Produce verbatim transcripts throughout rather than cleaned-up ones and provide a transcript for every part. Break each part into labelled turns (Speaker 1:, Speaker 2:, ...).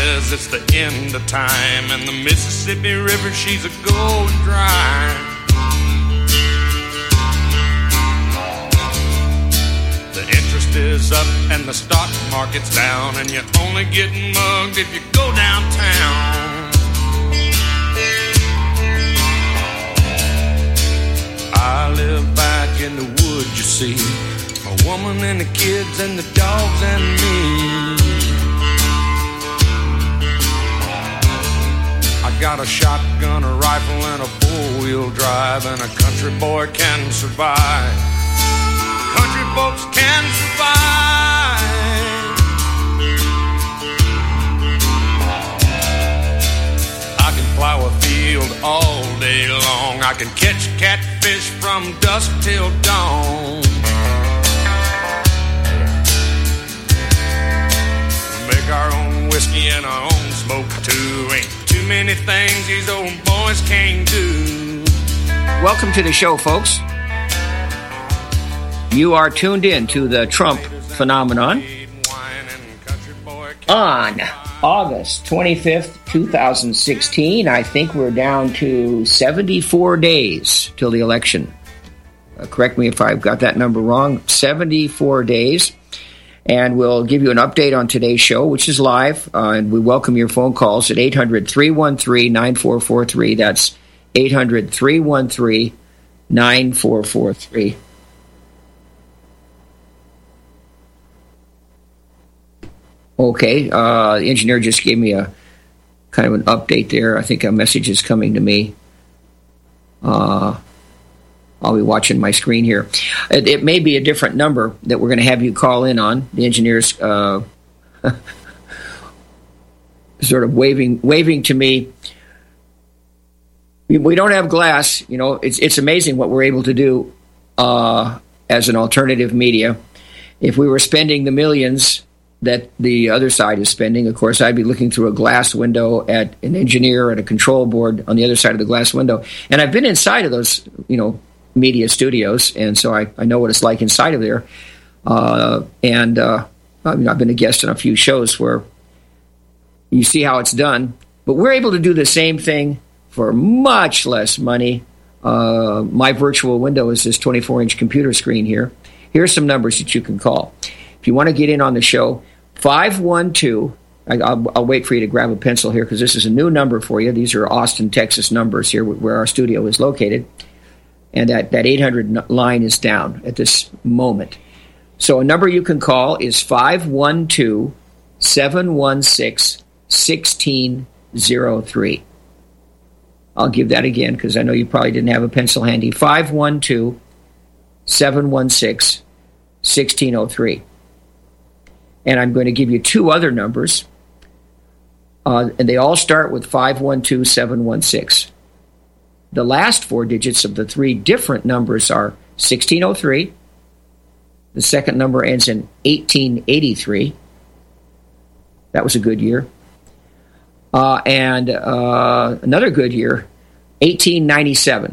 Speaker 1: says it's the end of time, and the Mississippi River, she's a going dry. The interest is up and the stock market's down, and you're only getting mugged if you go downtown. I live back in the woods, you see, my woman and the kids and the dogs and me. I got a shotgun, a rifle, and a four-wheel drive, and a country boy can survive. Country folks can survive. I can plow a field all day long. I can catch catfish from dusk till dawn. Make our own whiskey and our own smoke too. Ain't too many things these old boys can't do.
Speaker 2: Welcome to the show, folks. You are tuned in to the Trump phenomenon on August twenty-fifth, twenty sixteen. I think we're down to seventy-four days till the election. Uh, correct me if I've got that number wrong. seventy-four days. And we'll give you an update on today's show, which is live. Uh, and we welcome your phone calls at eight hundred, three one three, nine four four three. That's eight hundred, three one three, nine four four three. Okay, uh, the engineer just gave me a kind of an update there. I think a message is coming to me. Uh, I'll be watching my screen here. It, it may be a different number that we're going to have you call in on. The engineer's uh, sort of waving waving to me. We, we don't have glass. You know, it's it's amazing what we're able to do uh, as an alternative media. If we were spending the millions that the other side is spending, of course, I'd be looking through a glass window at an engineer at a control board on the other side of the glass window. And I've been inside of those, you know, media studios, and so I, I know what it's like inside of there. Uh, and uh, I mean, I've been a guest on a few shows where you see how it's done. But we're able to do the same thing for much less money. Uh, my virtual window is this twenty-four inch computer screen here. Here's some numbers that you can call. If you want to get in on the show, five one two, I'll, I'll wait for you to grab a pencil here because this is a new number for you. These are Austin, Texas numbers here where our studio is located. And that, that eight hundred line is down at this moment. So a number you can call is five one two, seven one six, one six zero three. I'll give that again because I know you probably didn't have a pencil handy. five one two, seven one six, one six zero three. And I'm going to give you two other numbers, uh, and they all start with five one two, seven one six. The last four digits of the three different numbers are sixteen oh three. The second number ends in eighteen eighty-three. That was a good year. Uh, and uh, another good year, eighteen ninety-seven.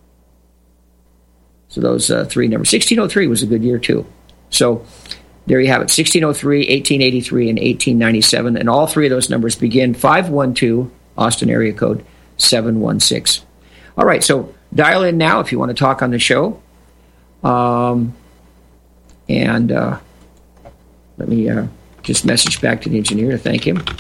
Speaker 2: So those uh, three numbers. sixteen oh three was a good year, too. So there you have it, sixteen oh three, eighteen eighty-three, and eighteen ninety-seven. And all three of those numbers begin five one two, Austin area code seven one six. All right, so dial in now if you want to talk on the show. Um, and uh, let me uh, just message back to the engineer to thank him.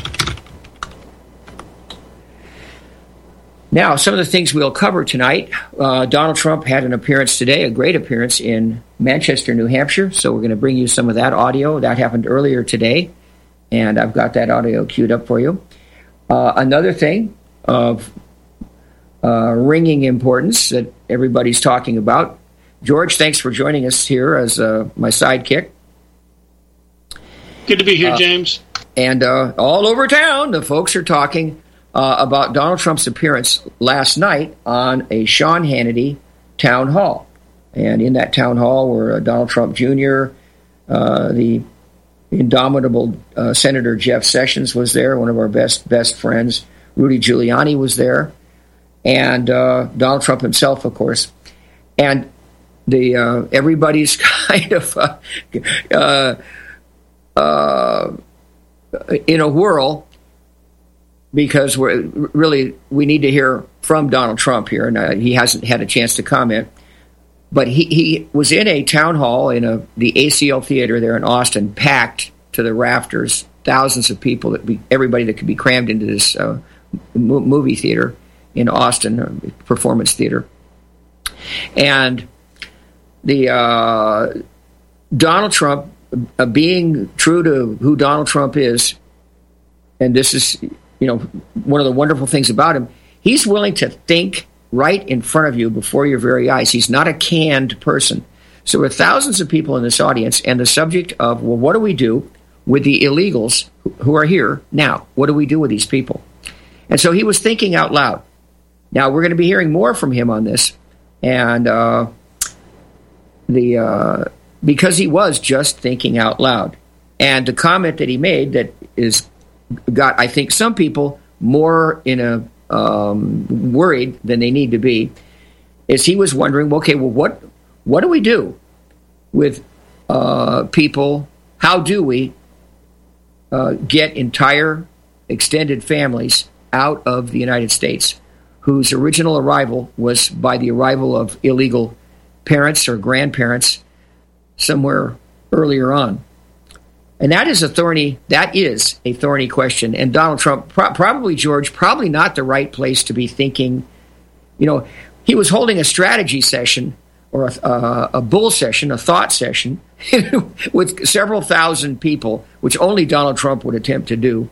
Speaker 2: Now, some of the things we'll cover tonight. Uh, Donald Trump had an appearance today, a great appearance in Manchester, New Hampshire. So we're going to bring you some of that audio. That happened earlier today, and I've got that audio queued up for you. Uh, another thing of uh, ringing importance that everybody's talking about. George, thanks for joining us here as uh, my sidekick.
Speaker 3: Good to be here,
Speaker 2: uh,
Speaker 3: James.
Speaker 2: And uh, all over town, the folks are talking Uh, about Donald Trump's appearance last night on a Sean Hannity town hall. And in that town hall were uh, Donald Trump Junior, uh, the indomitable uh, Senator Jeff Sessions was there, one of our best best friends. Rudy Giuliani was there. And uh, Donald Trump himself, of course. And the uh, everybody's kind of uh, uh, uh, in a whirl. because we're really we need to hear from Donald Trump here, and uh, he hasn't had a chance to comment. But he, he was in a town hall in a the A C L Theater there in Austin, packed to the rafters, thousands of people, that be, everybody that could be crammed into this uh, movie theater in Austin, uh, performance theater. And the uh, Donald Trump, uh, being true to who Donald Trump is, and this is, you know, one of the wonderful things about him, he's willing to think right in front of you before your very eyes. He's not a canned person. So there are thousands of people in this audience, and the subject of, well, what do we do with the illegals who are here now? What do we do with these people? And so he was thinking out loud. Now, we're going to be hearing more from him on this, and uh, the uh, because he was just thinking out loud. And the comment that he made that is got, I think, some people more in a um, worried than they need to be, is he was wondering, okay, well, what what do we do with uh, people? How do we uh, get entire extended families out of the United States whose original arrival was by the arrival of illegal parents or grandparents somewhere earlier on? And that is a thorny, that is a thorny question. And Donald Trump, pro- probably, George, probably not the right place to be thinking. You know, he was holding a strategy session or a, uh, a bull session, a thought session with several thousand people, which only Donald Trump would attempt to do.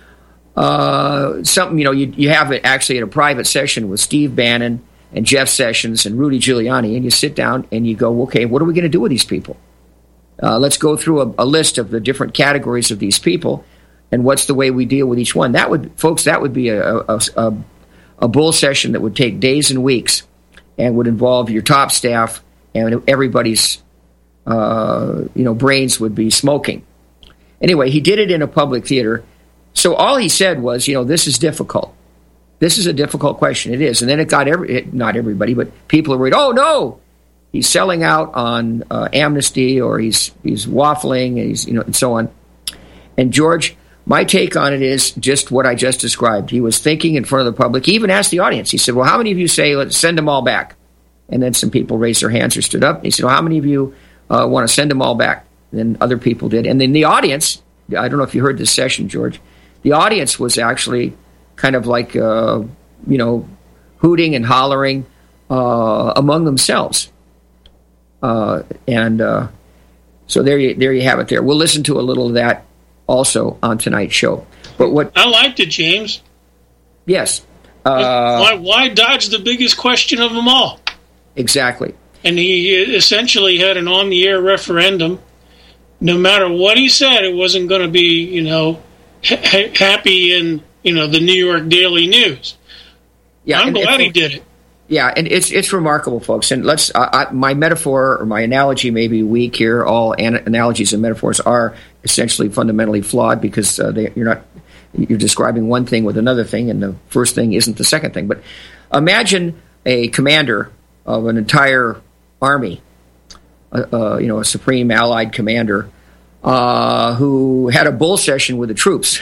Speaker 2: Uh, something, you know, you, you have it actually at a private session with Steve Bannon and Jeff Sessions and Rudy Giuliani, and you sit down and you go, okay, what are we going to do with these people? Uh, let's go through a, a list of the different categories of these people, and what's the way we deal with each one. That would, folks, that would be a, a, a, a bull session that would take days and weeks and would involve your top staff, and everybody's uh, you know, brains would be smoking. Anyway, he did it in a public theater. So all he said was, you know, this is difficult. This is a difficult question. It is. And then it got every, it, not everybody, but people are worried, oh, no, he's selling out on uh, amnesty, or he's he's waffling, and he's, you know, and so on. And George, my take on it is just what I just described. He was thinking in front of the public. He even asked the audience. He said, well, how many of you say, let's send them all back? And then some people raised their hands or stood up. And he said, well, how many of you uh, want to send them all back? And then other people did. And then the audience, I don't know if you heard this session, George, the audience was actually kind of like, uh, you know, hooting and hollering uh, among themselves. Uh, and uh, so there you, there you have it there. We'll listen to a little of that also on tonight's show. But what
Speaker 3: I liked it, James.
Speaker 2: Yes.
Speaker 3: Uh, why, why dodge the biggest question of them all?
Speaker 2: Exactly.
Speaker 3: And he essentially had an on-the-air referendum. No matter what he said, it wasn't going to be, you know, ha- happy in, you know, the New York Daily News. Yeah, I'm glad he did it.
Speaker 2: Yeah, and it's it's remarkable, folks. And let's uh, I, my metaphor or my analogy may be weak here. All an- analogies and metaphors are essentially fundamentally flawed because uh, they, you're not you're describing one thing with another thing, and the first thing isn't the second thing. But imagine a commander of an entire army, uh, uh, you know, a supreme Allied commander uh, who had a bull session with the troops.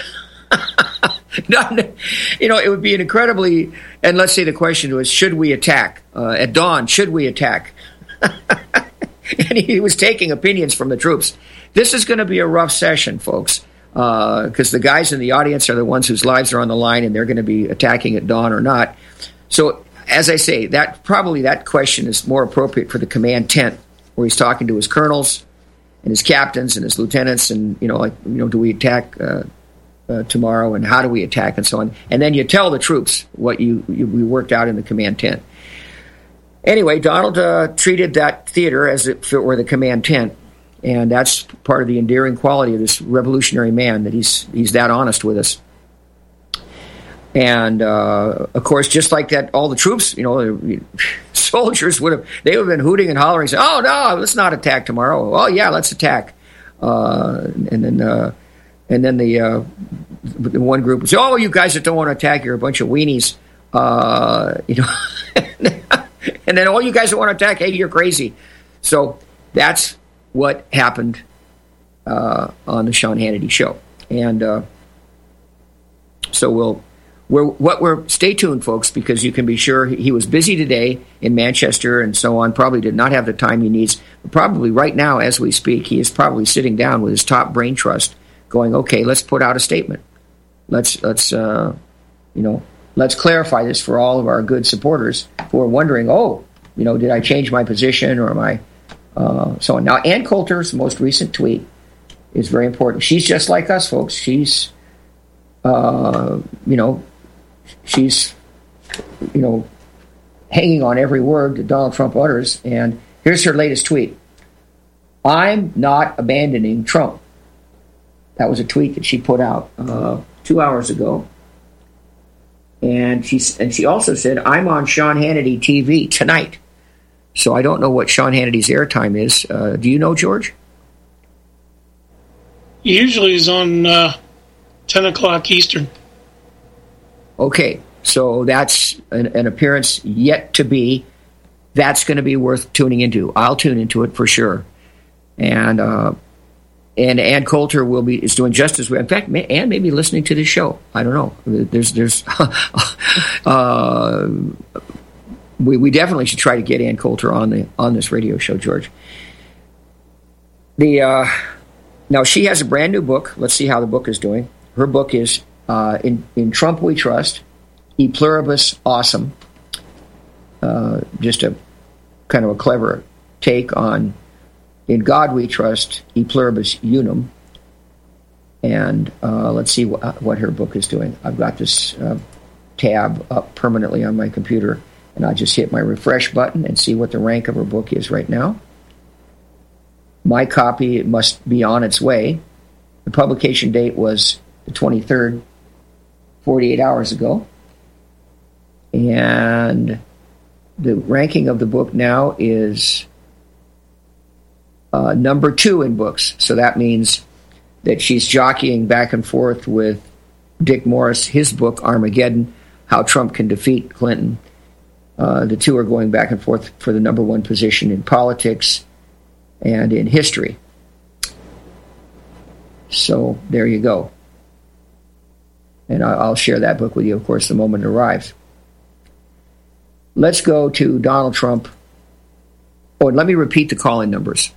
Speaker 2: You know, it would be an incredibly, and let's say the question was, should we attack? Uh, at dawn, should we attack? And he was taking opinions from the troops. This is going to be a rough session, folks, because uh, the guys in the audience are the ones whose lives are on the line, and they're going to be attacking at dawn or not. So, as I say, that probably that question is more appropriate for the command tent, where he's talking to his colonels and his captains and his lieutenants, and, you know, like, you know, do we attack uh, uh, tomorrow, and how do we attack, and so on. And then you tell the troops what you, you we worked out in the command tent. Anyway, Donald uh, treated that theater as if it were the command tent, and that's part of the endearing quality of this revolutionary man, that he's he's that honest with us. And, uh, of course, just like that, all the troops, you know, soldiers would have, they would have been hooting and hollering, saying, oh, no, let's not attack tomorrow. Oh, yeah, let's attack. Uh, and then uh, and then the, uh, the one group would say, oh, you guys that don't want to attack, you're a bunch of weenies. Uh, you know, and then, oh, you guys that want to attack, hey, you're crazy. So that's what happened uh, on the Sean Hannity show. And uh, so we'll we're what we're stay tuned, folks, because you can be sure he, he was busy today in Manchester and so on. Probably did not have the time he needs. Probably right now, as we speak, he is probably sitting down with his top brain trust, going, "Okay, let's put out a statement. Let's let's uh, you know let's clarify this for all of our good supporters who are wondering, oh, you know, did I change my position or am I uh, so on?" Now, Ann Coulter's most recent tweet is very important. She's just like us, folks. She's uh, you know. She's, you know, hanging on every word that Donald Trump utters. And here's her latest tweet. "I'm not abandoning Trump." That was a tweet that she put out uh, two hours ago. And she, and she also said, "I'm on Sean Hannity T V tonight." So I don't know what Sean Hannity's airtime is. Uh, do you know, George?
Speaker 3: Usually he's on uh, ten o'clock Eastern.
Speaker 2: Okay, so that's an, an appearance yet to be. That's going to be worth tuning into. I'll tune into it for sure. And uh, and Ann Coulter will be is doing just as well. In fact, Ann may be listening to this show. I don't know. There's there's uh, we we definitely should try to get Ann Coulter on the on this radio show, George. The uh, now she has a brand new book. Let's see how the book is doing. Her book is. Uh, in, in Trump We Trust, E Pluribus Awesome. Uh, just a kind of a clever take on In God We Trust, E Pluribus Unum. And uh, let's see wh- what her book is doing. I've got this uh, tab up permanently on my computer, and I just hit my refresh button and see what the rank of her book is right now. My copy must be on its way. The publication date was the twenty-third, forty-eight hours ago. And the ranking of the book now is uh, number two in books. So that means that she's jockeying back and forth with Dick Morris, his book, Armageddon, How Trump Can Defeat Clinton. Uh, the two are going back and forth for the number one position in politics and in history. So there you go. And I'll share that book with you, of course, the moment it arrives. Let's go to Donald Trump. Oh, and let me repeat the call-in numbers.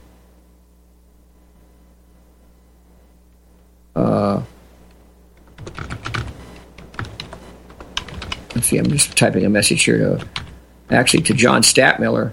Speaker 2: Uh, let's see, I'm just typing a message here to, actually to John Statmiller.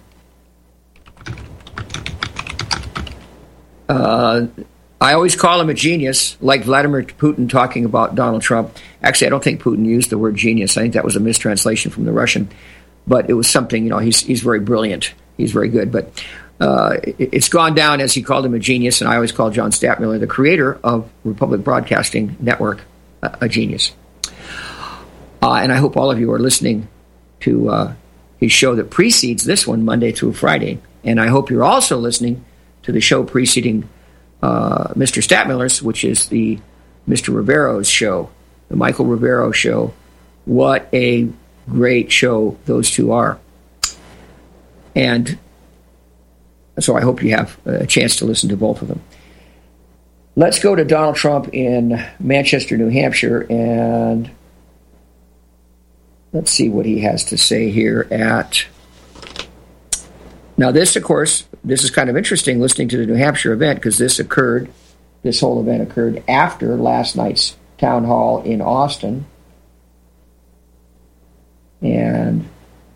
Speaker 2: Uh, I always call him a genius, like Vladimir Putin talking about Donald Trump. Actually, I don't think Putin used the word genius. I think that was a mistranslation from the Russian. But it was something, you know, he's he's very brilliant. He's very good. But uh, it, it's gone down as he called him a genius, and I always call John Statmiller, the creator of Republic Broadcasting Network, a, a genius. Uh, and I hope all of you are listening to uh, his show that precedes this one, Monday through Friday. And I hope you're also listening to the show preceding Uh, Mister Statmiller's, which is the Mister Rivero's show, the Michael Rivero show. What a great show those two are. And so I hope you have a chance to listen to both of them. Let's go to Donald Trump in Manchester, New Hampshire, and let's see what he has to say here at... Now this, of course, this is kind of interesting listening to the New Hampshire event because this occurred, this whole event occurred after last night's town hall in Austin. And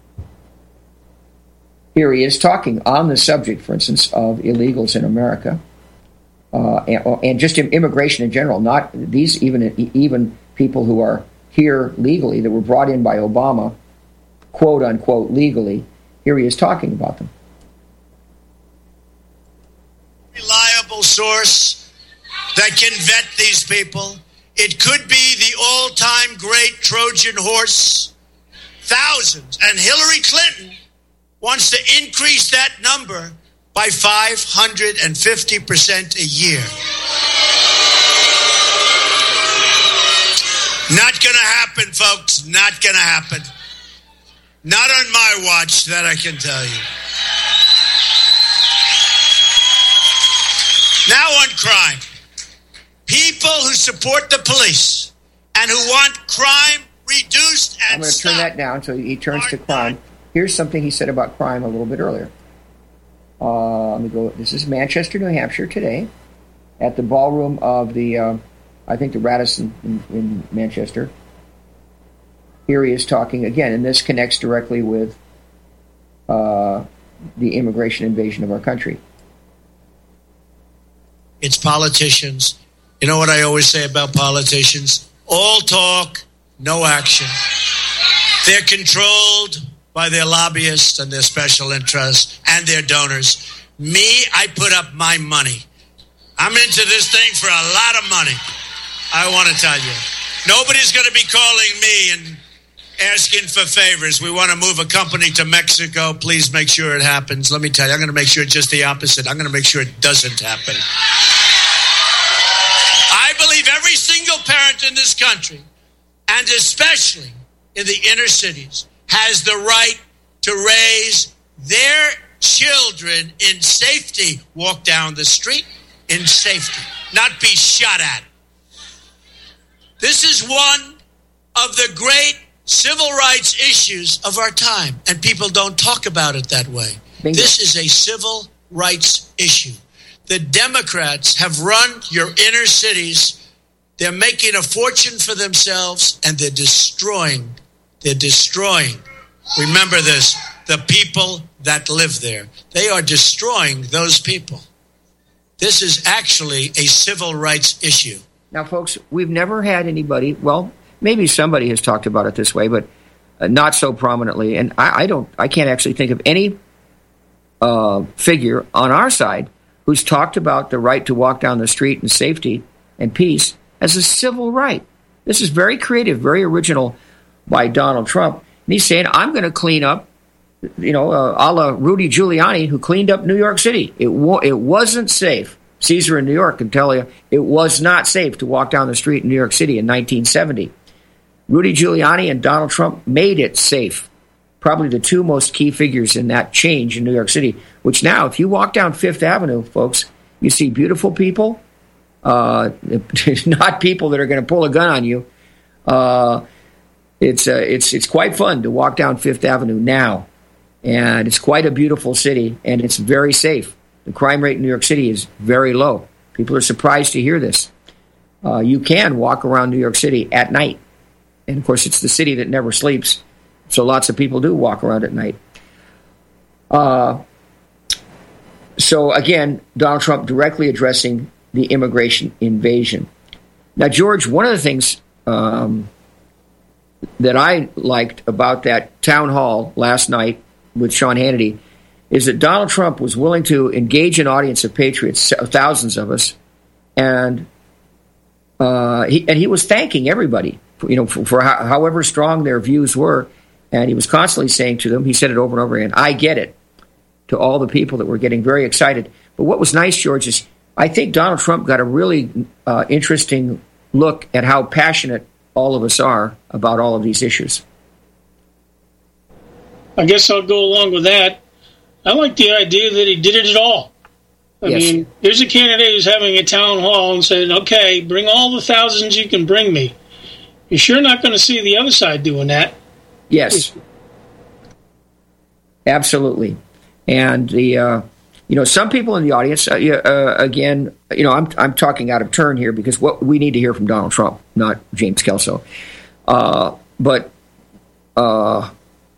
Speaker 2: here he is talking on the subject, for instance, of illegals in America uh, and, and just immigration in general, not these even even people who are here legally that were brought in by Obama, quote unquote, legally. Here he is talking about them.
Speaker 4: Reliable source that can vet these people. It could be the all-time great Trojan horse, thousands, and Hillary Clinton wants to increase that number by five hundred fifty percent a year. Not gonna happen, folks. Not gonna happen. Not on my watch, that I can tell you. Now on crime. People who support the police and who want crime reduced and
Speaker 2: I'm going to turn that down so he turns to crime. Here's something he said about crime a little bit earlier. Uh, let me go. This is Manchester, New Hampshire today, at the ballroom of the, uh, I think the Radisson in, in Manchester. Here he is talking again, and this connects directly with uh, the immigration invasion of our country.
Speaker 4: It's politicians. You know what I always say about politicians? All talk, no action. They're controlled by their lobbyists and their special interests and their donors. Me, I put up my money. I'm into this thing for a lot of money. I want to tell you. Nobody's going to be calling me and asking for favors. We want to move a company to Mexico. Please make sure it happens. Let me tell you, I'm going to make sure just the opposite. I'm going to make sure it doesn't happen. I believe every single parent in this country, and especially in the inner cities, has the right to raise their children in safety. Walk down the street in safety, not be shot at. This is one of the great civil rights issues of our time, and people don't talk about it that way. Bingo. This is a civil rights issue. The Democrats have run your inner cities. They're making a fortune for themselves, and they're destroying, they're destroying, remember this, the people that live there. They are destroying those people. This is actually a civil rights issue.
Speaker 2: Now, folks, we've never had anybody, well, maybe somebody has talked about it this way, but uh, not so prominently. And I, I don't, I can't actually think of any uh, figure on our side who's talked about the right to walk down the street in safety and peace as a civil right. This is very creative, very original by Donald Trump. And he's saying, I'm going to clean up, you know, uh, a la Rudy Giuliani, who cleaned up New York City. It, wa- it wasn't safe. Caesar in New York can tell you it was not safe to walk down the street in New York City in nineteen seventy. Rudy Giuliani and Donald Trump made it safe. Probably the two most key figures in that change in New York City, which now, if you walk down Fifth Avenue, folks, you see beautiful people, uh, not people that are going to pull a gun on you. Uh, it's, uh, it's, it's quite fun to walk down Fifth Avenue now, and it's quite a beautiful city, and it's very safe. The crime rate in New York City is very low. People are surprised to hear this. Uh, you can walk around New York City at night. And, of course, it's the city that never sleeps. So lots of people do walk around at night. Uh, so, again, Donald Trump directly addressing the immigration invasion. Now, George, one of the things um, that I liked about that town hall last night with Sean Hannity is that Donald Trump was willing to engage an audience of patriots, thousands of us, and uh, he and he was thanking everybody, for, you know, for, for how, however strong their views were, and he was constantly saying to them, he said it over and over again, "I get it," to all the people that were getting very excited. But what was nice, George, is I think Donald Trump got a really uh, interesting look at how passionate all of us are about all of these issues.
Speaker 3: I guess I'll go along with that. I like the idea that he did it at all. I yes. mean, here's a candidate who's having a town hall and said, okay, bring all the thousands you can bring me. You're sure not going to see the other side doing that.
Speaker 2: Yes. Absolutely. And, the uh, you know, some people in the audience, uh, uh, again, you know, I'm I'm talking out of turn here because what we need to hear from Donald Trump, not James Kelso. Uh, but, uh,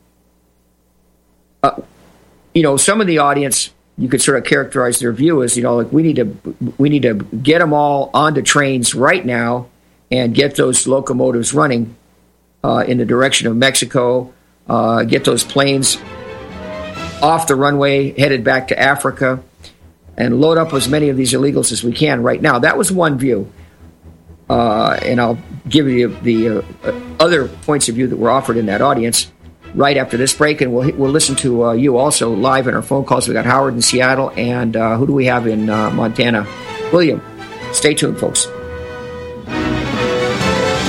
Speaker 2: uh you know, some of the audience, you could sort of characterize their view as, you know, like we need to we need to get them all onto trains right now and get those locomotives running uh, in the direction of Mexico, uh, get those planes off the runway, headed back to Africa, and load up as many of these illegals as we can right now. That was one view. Uh, and I'll give you the uh, other points of view that were offered in that audience right after this break, and we'll we'll listen to uh, you also live in our phone calls. We got Howard in Seattle, and uh, who do we have in uh, Montana? William. Stay tuned, folks.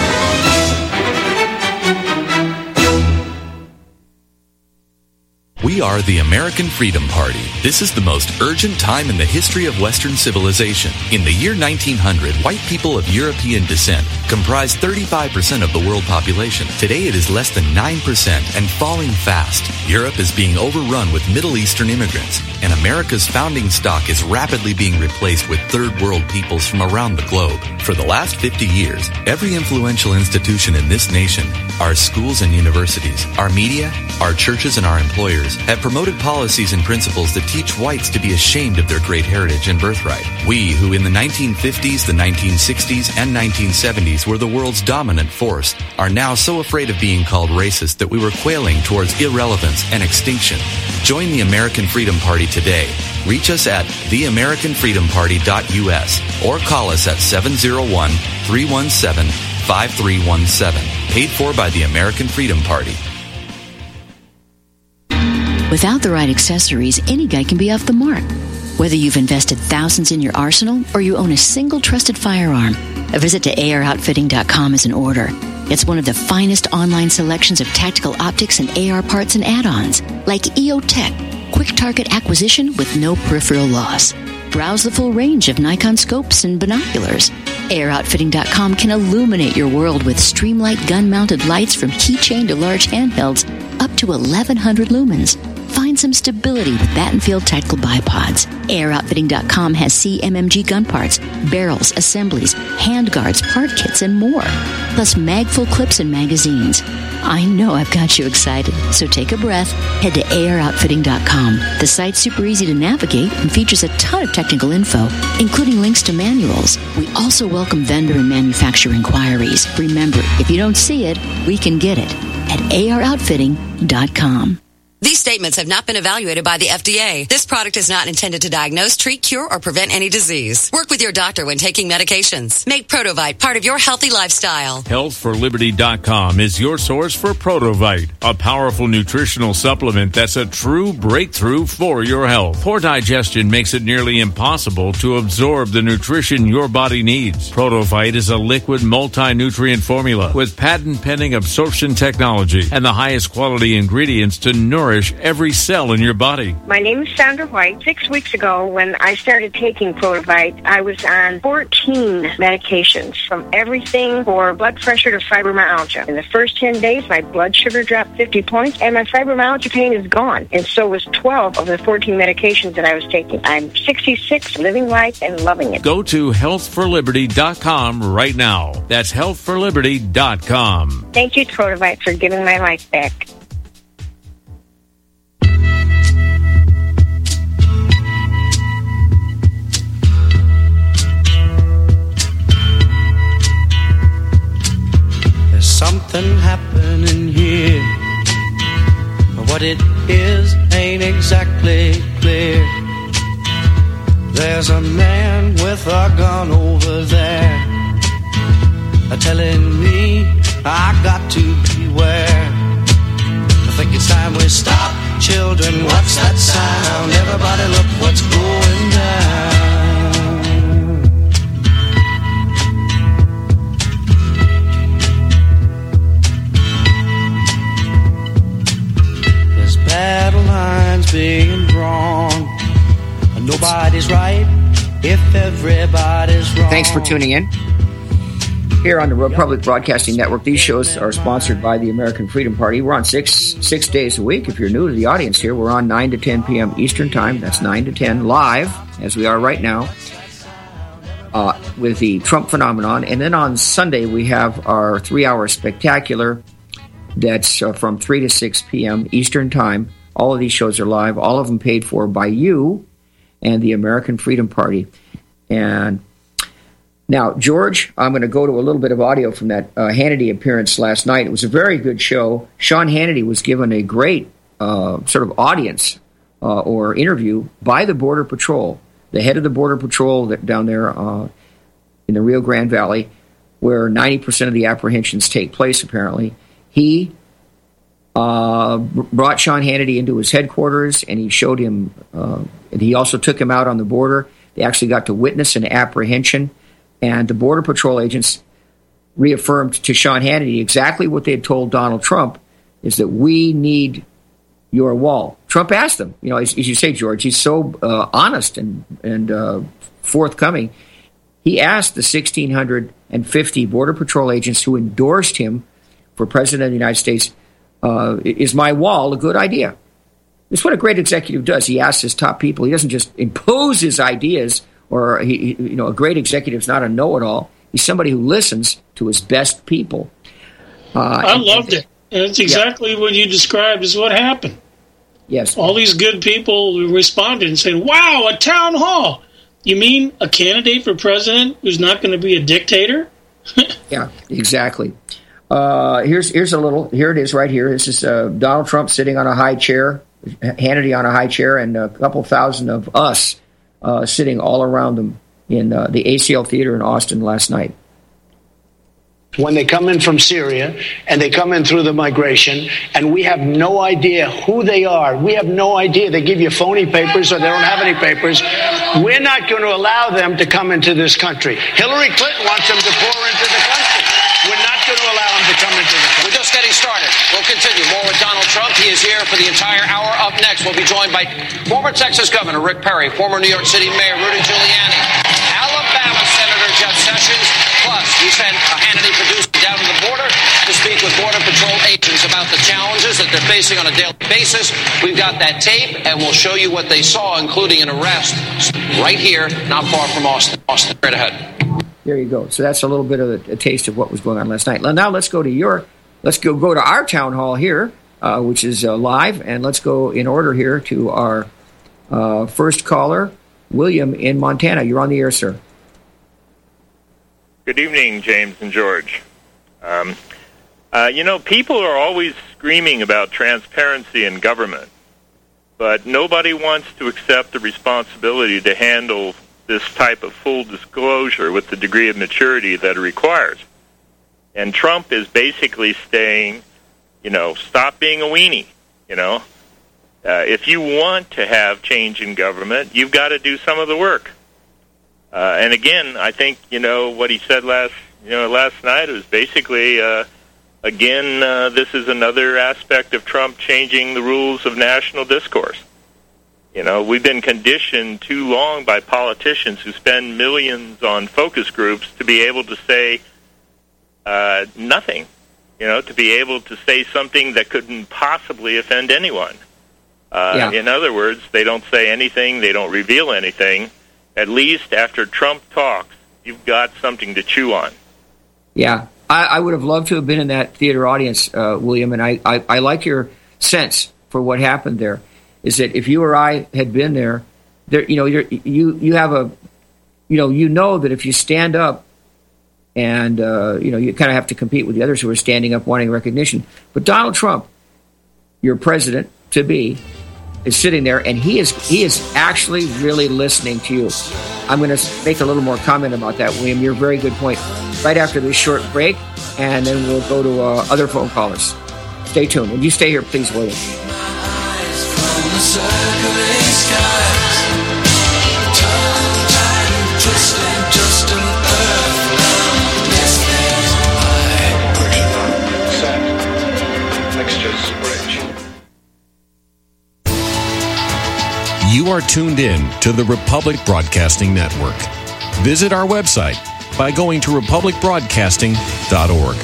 Speaker 5: We We are the American Freedom Party. This is the most urgent time in the history of Western civilization. In the year nineteen hundred, white people of European descent comprised thirty-five percent of the world population. Today it is less than nine percent and falling fast. Europe is being overrun with Middle Eastern immigrants, and America's founding stock is rapidly being replaced with third world peoples from around the globe. For the last fifty years, every influential institution in this nation, our schools and universities, our media, our churches, and our employers have promoted policies and principles that teach whites to be ashamed of their great heritage and birthright. We, who in the nineteen fifties, the nineteen sixties, and nineteen seventies were the world's dominant force, are now so afraid of being called racist that we were quailing towards irrelevance and extinction. Join the American Freedom Party today. Reach us at the american freedom party dot u s or call us at seven oh one, three one seven, five three one seven. Paid for by the American Freedom Party.
Speaker 6: Without the right accessories, any guy can be off the mark. Whether you've invested thousands in your arsenal or you own a single trusted firearm, a visit to A R outfitting dot com is in order. It's one of the finest online selections of tactical optics and A R parts and add-ons, like E O Tech, quick target acquisition with no peripheral loss. Browse the full range of Nikon scopes and binoculars. A R outfitting dot com can illuminate your world with Streamlight gun-mounted lights from keychain to large handhelds up to eleven hundred lumens. Find some stability with Battenfield tactical bipods. A R outfitting dot com has C M M G gun parts, barrels, assemblies, handguards, part kits, and more. Plus mag-full clips and magazines. I know I've got you excited, so take a breath. Head to A R outfitting dot com. The site's super easy to navigate and features a ton of technical info, including links to manuals. We also welcome vendor and manufacturer inquiries. Remember, if you don't see it, we can get it at A R outfitting dot com.
Speaker 7: These statements have not been evaluated by the F D A. This product is not intended to diagnose, treat, cure, or prevent any disease. Work with your doctor when taking medications. Make Protovite part of your healthy lifestyle.
Speaker 8: health for liberty dot com is your source for Protovite, a powerful nutritional supplement that's a true breakthrough for your health. Poor digestion makes it nearly impossible to absorb the nutrition your body needs. Protovite is a liquid multi-nutrient formula with patent-pending absorption technology and the highest quality ingredients to nourish every cell in your body.
Speaker 9: My name is Sandra White. Six weeks ago, when I started taking Protovite, I was on fourteen medications, from everything for blood pressure to fibromyalgia. In the first ten days, my blood sugar dropped fifty points, and my fibromyalgia pain is gone. And so was twelve of the fourteen medications that I was taking. I'm sixty-six, living life and loving it.
Speaker 8: Go to health for liberty dot com right now. That's health for liberty dot com.
Speaker 9: Thank you, Protovite, for giving my life back.
Speaker 10: Something happening here. What it is ain't exactly clear. There's a man with a gun over there, telling me I got to beware. I think it's time we stop. Children, what's that sound? Everybody look what's going down. Battle lines being drawn. Nobody's right if everybody's wrong.
Speaker 2: Thanks for tuning in. Here on the Republic Broadcasting Network, these shows are sponsored by the American Freedom Party. We're on six six days a week. If you're new to the audience here, we're on nine to ten p.m. Eastern Time. That's nine to ten live, as we are right now, uh, with the Trump phenomenon. And then on Sunday, we have our three-hour spectacular. That's uh, from three to six p.m. Eastern Time. All of these shows are live, all of them paid for by you and the American Freedom Party. And now, George, I'm going to go to a little bit of audio from that uh, Hannity appearance last night. It was a very good show. Sean Hannity was given a great uh, sort of audience uh, or interview by the Border Patrol, the head of the Border Patrol that, down there uh, in the Rio Grande Valley, where ninety percent of the apprehensions take place, apparently. He uh, brought Sean Hannity into his headquarters, and he showed him, uh, and he also took him out on the border. They actually got to witness an apprehension, and the Border Patrol agents reaffirmed to Sean Hannity exactly what they had told Donald Trump, is that we need your wall. Trump asked him, you know, as, as you say, George, he's so uh, honest and, and uh, forthcoming. He asked the one thousand six hundred fifty Border Patrol agents who endorsed him for President of the United States, uh, is my wall a good idea? It's what a great executive does. He asks his top people. He doesn't just impose his ideas, or, he, you know, a great executive is not a know-it-all. He's somebody who listens to his best people. Uh,
Speaker 3: I and, loved it. And it's exactly yeah. what you described is what happened.
Speaker 2: Yes.
Speaker 3: All these good people responded and said, wow, a town hall. You mean a candidate for president who's not going to be a dictator?
Speaker 2: Yeah, exactly. Uh, here's here's a little, here it is right here. This is uh, Donald Trump sitting on a high chair, Hannity on a high chair, and a couple thousand of us uh, sitting all around them in uh, the A C L Theater in Austin last night.
Speaker 11: When they come in from Syria and they come in through the migration and we have no idea who they are. We have no idea. They give you phony papers or they don't have any papers. We're not going to allow them to come into this country. Hillary Clinton wants them to pour into the country. We're not going to allow them to come into the country.
Speaker 12: We're just getting started. We'll continue more with Donald Trump. He is here for the entire hour. Up next, we'll be joined by former Texas Governor Rick Perry, former New York City Mayor Rudy Giuliani, Alabama Senator Jeff Sessions. Plus, we sent a Hannity producer down to the border to speak with Border Patrol agents about the challenges that they're facing on a daily basis. We've got that tape, and we'll show you what they saw, including an arrest right here, not far from Austin. Austin, right ahead.
Speaker 2: There you go. So that's a little bit of a, a taste of what was going on last night. Now let's go to your, let's go go to our town hall here, uh, which is uh, live, and let's go in order here to our uh, first caller, William in Montana. You're on the air, sir.
Speaker 13: Good evening, James and George. Um, uh, you know, people are always screaming about transparency in government, but nobody wants to accept the responsibility to handle this type of full disclosure with the degree of maturity that it requires. And Trump is basically saying, you know, stop being a weenie, you know. Uh, if you want to have change in government, you've got to do some of the work. Uh, and again, I think, you know, what he said last, you know, last night was basically, uh, again, uh, this is another aspect of Trump changing the rules of national discourse. You know, we've been conditioned too long by politicians who spend millions on focus groups to be able to say uh, nothing, you know, to be able to say something that couldn't possibly offend anyone. Uh, yeah. In other words, they don't say anything, they don't reveal anything. At least after Trump talks, you've got something to chew on.
Speaker 2: Yeah, I, I would have loved to have been in that theater audience, uh, William, and I, I, I like your sense for what happened there. Is that if you or I had been there, there, you know, you're, you you have a, you know, you know that if you stand up, and uh, you know, you kind of have to compete with the others who are standing up wanting recognition. But Donald Trump, your president to be, is sitting there, and he is he is actually really listening to you. I'm going to make a little more comment about that, William. You're a very good point. Right after this short break, and then we'll go to uh, other phone callers. Stay tuned. Would you stay here, please, William?
Speaker 14: You are tuned in to the Republic Broadcasting Network. Visit our website by going to republic broadcasting dot org.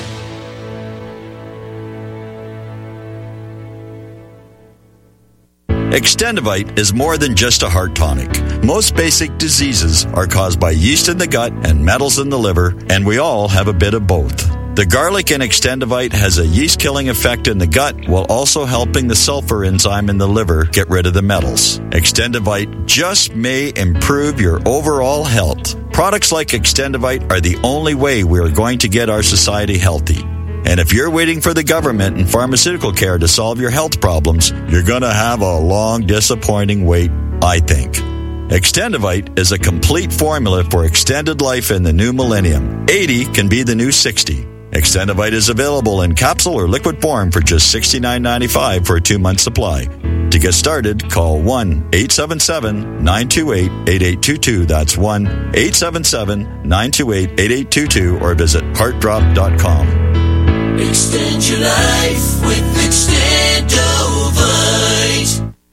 Speaker 15: Extendivite is more than just a heart tonic. Most basic diseases are caused by yeast in the gut and metals in the liver, and we all have a bit of both. The garlic in Extendivite has a yeast-killing effect in the gut while also helping the sulfur enzyme in the liver get rid of the metals. Extendivite just may improve your overall health. Products like Extendivite are the only way we are going to get our society healthy. And if you're waiting for the government and pharmaceutical care to solve your health problems, you're going to have a long, disappointing wait, I think. Extendivite is a complete formula for extended life in the new millennium. eighty can be the new sixty. Extendivite is available in capsule or liquid form for just sixty-nine ninety-five for a two-month supply. To get started, call one eight seven seven, nine two eight, eight eight two two. That's one eight seven seven, nine two eight, eight eight two two or visit heart drop dot com.
Speaker 10: Extend your life with Extendovite.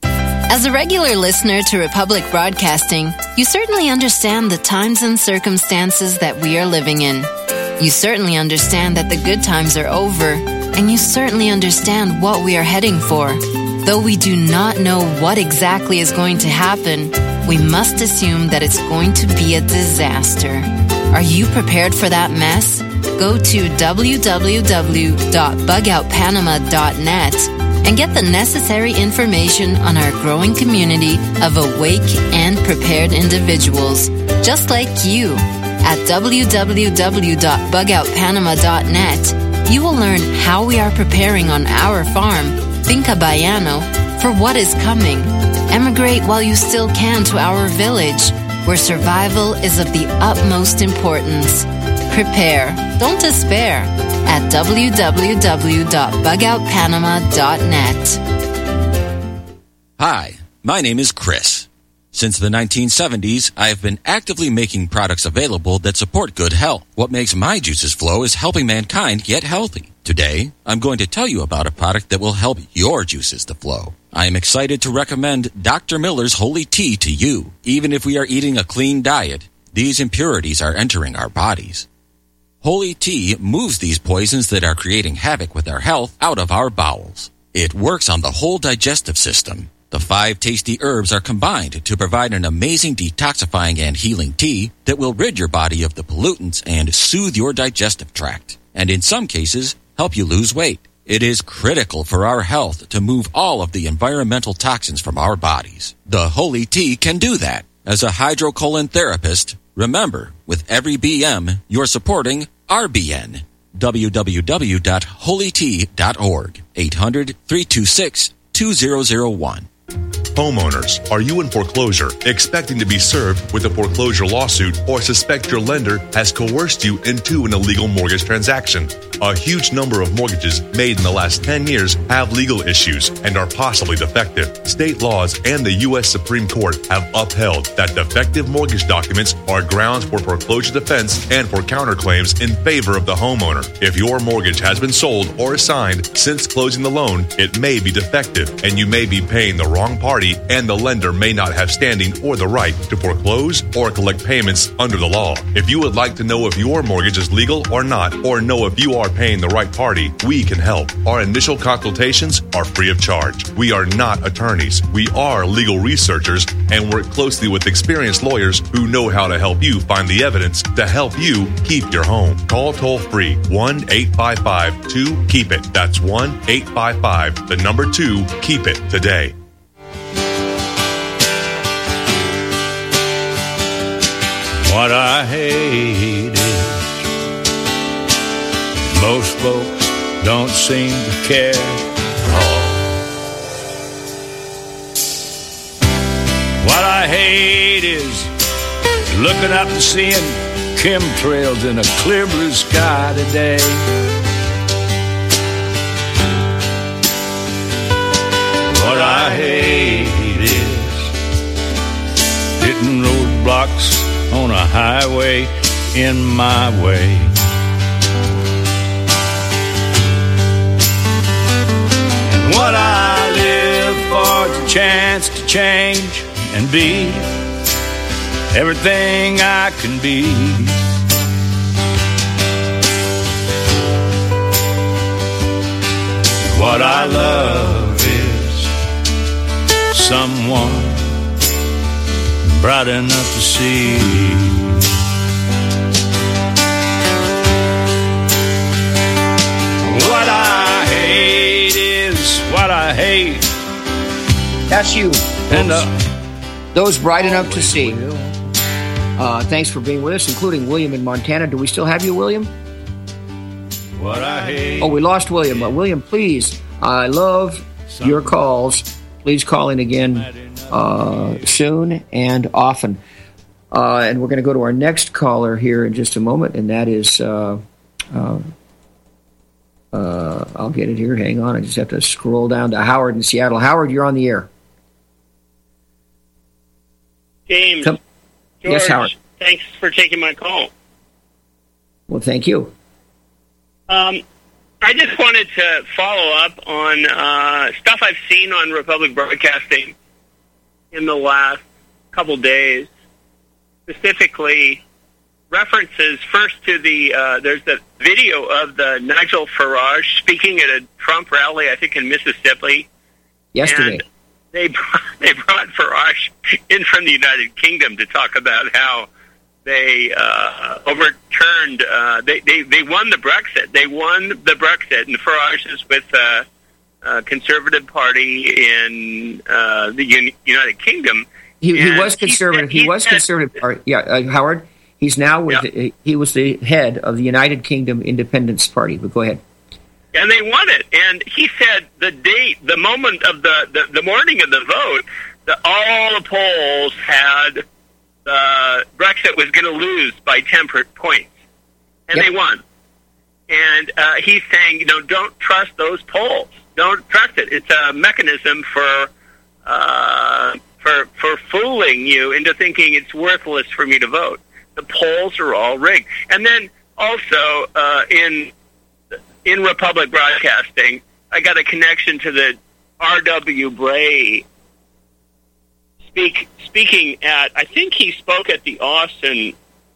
Speaker 16: As a regular listener to Republic Broadcasting, you certainly understand the times and circumstances that we are living in. You certainly understand that the good times are over, and you certainly understand what we are heading for. Though we do not know what exactly is going to happen, we must assume that it's going to be a disaster. Are you prepared for that mess? Go to w w w dot bug out panama dot net and get the necessary information on our growing community of awake and prepared individuals, just like you. At w w w dot bug out panama dot net, you will learn how we are preparing on our farm, Finca Bayano, for what is coming. Emigrate while you still can to our village, where survival is of the utmost importance. Prepare, don't despair, at w w w dot bug out panama dot net.
Speaker 17: Hi, my name is Chris. Since the nineteen seventies, I have been actively making products available that support good health. What makes my juices flow is helping mankind get healthy. Today, I'm going to tell you about a product that will help your juices to flow. I am excited to recommend Doctor Miller's Holy Tea to you. Even if we are eating a clean diet, these impurities are entering our bodies. Holy Tea moves these poisons that are creating havoc with our health out of our bowels. It works on the whole digestive system. The five tasty herbs are combined to provide an amazing detoxifying and healing tea that will rid your body of the pollutants and soothe your digestive tract, and in some cases, help you lose weight. It is critical for our health to move all of the environmental toxins from our bodies. The Holy Tea can do that. As a hydrocolon therapist, remember, with every B M, you're supporting R B N. w w w dot holy tea dot org. eight hundred, three two six, two zero zero one.
Speaker 18: Homeowners, are you in foreclosure, expecting to be served with a foreclosure lawsuit, or suspect your lender has coerced you into an illegal mortgage transaction? A huge number of mortgages made in the last ten years have legal issues and are possibly defective. State laws and the U S Supreme Court have upheld that defective mortgage documents are grounds for foreclosure defense and for counterclaims in favor of the homeowner. If your mortgage has been sold or assigned since closing the loan, it may be defective and you may be paying the wrong party, and the lender may not have standing or the right to foreclose or collect payments under the law. If you would like to know if your mortgage is legal or not, or know if you are paying the right party, we can help. Our initial consultations are free of charge. We are not attorneys. We are legal researchers and work closely with experienced lawyers who know how to help you find the evidence to help you keep your home. Call toll free one eight five five two keep it. That's one eight five five, the number two, keep it today.
Speaker 19: What I hate is most folks don't seem to care at all. What I hate is looking up and seeing chemtrails in a clear blue sky today. What I hate is hitting roadblocks on a highway in my way. And what I live for is a chance to change and be everything I can be. What I love is someone bright enough to see. What I hate is what I hate.
Speaker 2: That's you.
Speaker 19: And uh,
Speaker 2: those bright enough to see. Uh, thanks for being with us, including William in Montana. Do we still have you, William?
Speaker 19: What I hate.
Speaker 2: Oh, we lost William. Uh, William, please. I love your calls. Please call in again. Uh, soon and often. Uh, and we're going to go to our next caller here in just a moment, and that is, uh, uh, uh, I'll get it here. Hang on. I just have to scroll down to Howard in Seattle. Howard, you're on the air.
Speaker 20: James,
Speaker 2: Come.
Speaker 20: George,
Speaker 2: Yes, Howard.
Speaker 20: Thanks for taking my call.
Speaker 2: Well, thank you.
Speaker 20: Um, I just wanted to follow up on uh, stuff I've seen on Republic Broadcasting in the last couple days, specifically references first to the, uh, there's a video of the Nigel Farage speaking at a Trump rally, I think in Mississippi.
Speaker 2: Yesterday.
Speaker 20: And they brought, they brought Farage in from the United Kingdom to talk about how they uh, overturned, uh, they, they, they won the Brexit. They won the Brexit, and Farage is with the uh, Conservative Party in uh, the Un- United Kingdom.
Speaker 2: He, he was conservative. He, said, he, he was said, conservative. Or, yeah, uh, Howard. He's now with. Yeah. He was the head of the United Kingdom Independence Party. But go ahead.
Speaker 20: And they won it. And he said the date, the moment of the the, the morning of the vote, that all the polls had uh, Brexit was going to lose by ten points, and yep. they won. And uh, he's saying, you know, don't trust those polls. Don't trust it. It's a mechanism for. Uh, For, for fooling you into thinking it's worthless for me to vote. The polls are all rigged. And then also uh, in in Republic Broadcasting, I got a connection to the R W Bray speak, speaking at, I think he spoke at the Austin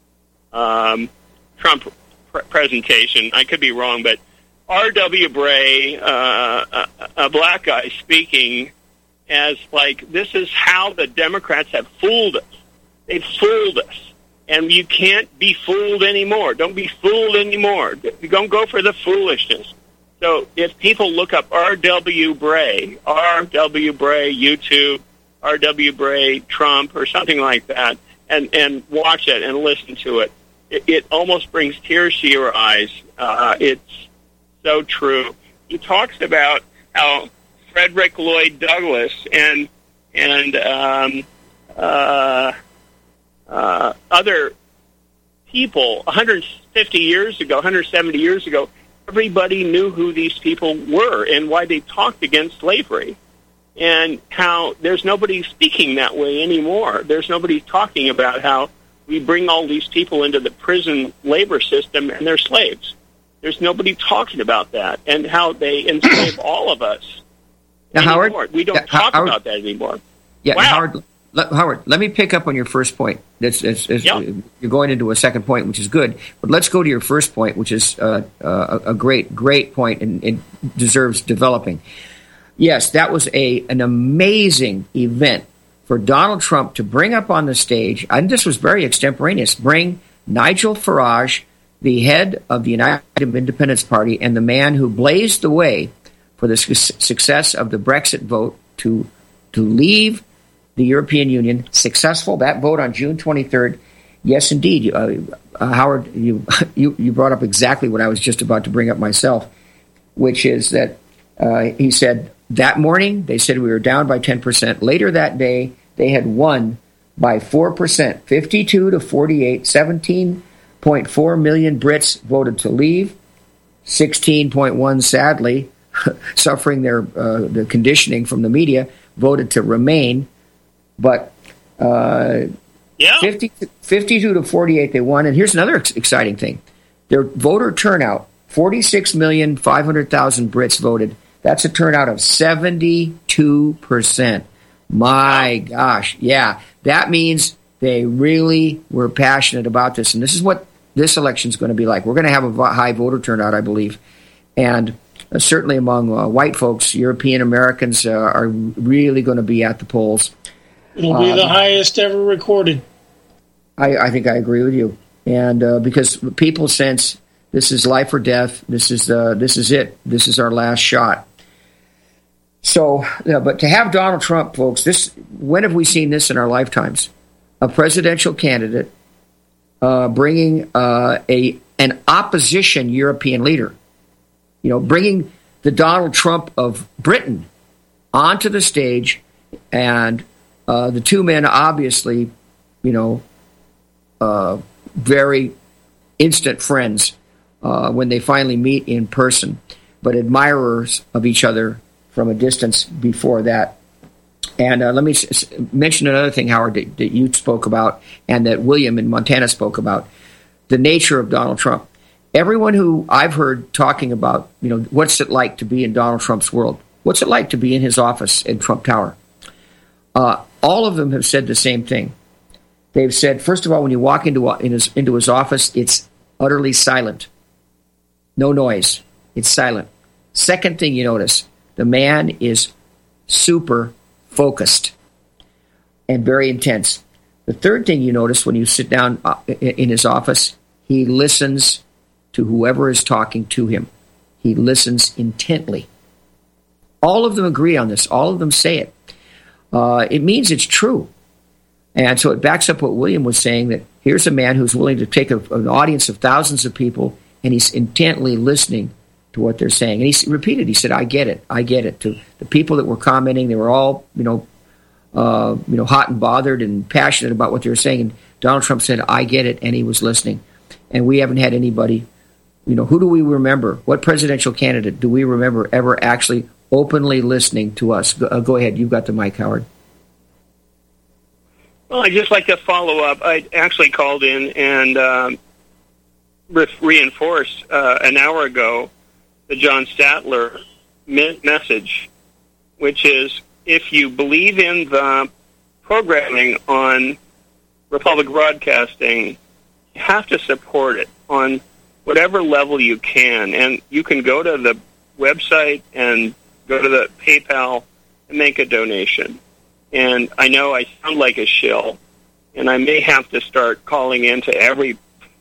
Speaker 20: um, Trump pr- presentation. I could be wrong, but R W Bray, uh, a, a black guy speaking as like, this is how the Democrats have fooled us. They've fooled us. And you can't be fooled anymore. Don't be fooled anymore. Don't go for the foolishness. So if people look up R W Bray, R W Bray, YouTube, R W Bray, Trump, or something like that, and, and watch it and listen to it, it, it almost brings tears to your eyes. Uh, it's so true. He talks about how Frederick Lloyd Douglass and and um, uh, uh, other people one hundred fifty years ago, one hundred seventy years ago, everybody knew who these people were and why they talked against slavery, and how there's nobody speaking that way anymore. There's nobody talking about how we bring all these people into the prison labor system and they're slaves. There's nobody talking about that, and how they enslave all of us.
Speaker 2: Now, Howard,
Speaker 20: we don't
Speaker 2: yeah,
Speaker 20: talk
Speaker 2: Howard,
Speaker 20: about that anymore.
Speaker 2: Yeah,
Speaker 20: wow.
Speaker 2: Howard, le, Howard, let me pick up on your first point. That's, it's, it's,
Speaker 20: yeah.
Speaker 2: You're going into a second point, which is good. But let's go to your first point, which is uh, uh, a great, great point, and it deserves developing. Yes, that was a an amazing event for Donald Trump to bring up on the stage, and this was very extemporaneous, bring Nigel Farage, the head of the United Independence Party, and the man who blazed the way for the su- success of the Brexit vote to to leave the European Union, successful, that vote on June twenty-third. Yes, indeed. Uh, uh, Howard, you, you you brought up exactly what I was just about to bring up myself, which is that uh, he said that morning they said we were down by ten percent. Later that day, they had won by four percent, fifty-two to forty-eight. seventeen point four million Brits voted to leave, sixteen point one, sadly, suffering their uh, the conditioning from the media, voted to remain. But uh,
Speaker 20: yeah.
Speaker 2: fifty, fifty-two to forty-eight, they won. And here's another ex- exciting thing. Their voter turnout, forty-six million five hundred thousand Brits voted. That's a turnout of seventy-two percent. My gosh. Yeah, that means they really were passionate about this. And this is what this election is going to be like. We're going to have a high voter turnout, I believe. And Uh, certainly among uh, white folks, European Americans uh, are really going to be at the polls.
Speaker 3: It'll be
Speaker 2: uh,
Speaker 3: the highest ever recorded.
Speaker 2: I, I think I agree with you, and uh, because people sense this is life or death. This is uh, this is it. This is our last shot. So, uh, but to have Donald Trump, folks, this when have we seen this in our lifetimes? A presidential candidate uh, bringing uh, a an opposition European leader. You know, bringing the Donald Trump of Britain onto the stage, and uh, the two men obviously, you know, uh, very instant friends uh, when they finally meet in person, but admirers of each other from a distance before that. And uh, let me s- mention another thing, Howard, that, that you spoke about, and that William in Montana spoke about, the nature of Donald Trump. Everyone who I've heard talking about, you know, what's it like to be in Donald Trump's world? What's it like to be in his office in Trump Tower? Uh, all of them have said the same thing. They've said, first of all, when you walk into in his, into his office, it's utterly silent. No noise. It's silent. Second thing you notice, the man is super focused and very intense. The third thing you notice when you sit down in his office, he listens to whoever is talking to him. He listens intently. All of them agree on this. All of them say it. Uh, it means it's true. And so it backs up what William was saying, that here's a man who's willing to take a, an audience of thousands of people, and he's intently listening to what they're saying. And he repeated, he said, I get it, I get it. To the people that were commenting, they were all, you know, uh, you know, hot and bothered and passionate about what they were saying. And Donald Trump said, I get it, and he was listening. And we haven't had anybody, you know, who do we remember? What presidential candidate do we remember ever actually openly listening to us? Go, uh, go ahead, you've got the mic, Howard.
Speaker 20: Well, I'd just like to follow up. I actually called in and um, re- reinforced uh, an hour ago the John Statler me- message, which is, if you believe in the programming on Republic Broadcasting, you have to support it on whatever level you can. And you can go to the website and go to the PayPal and make a donation. And I know I sound like a shill, and I may have to start calling into every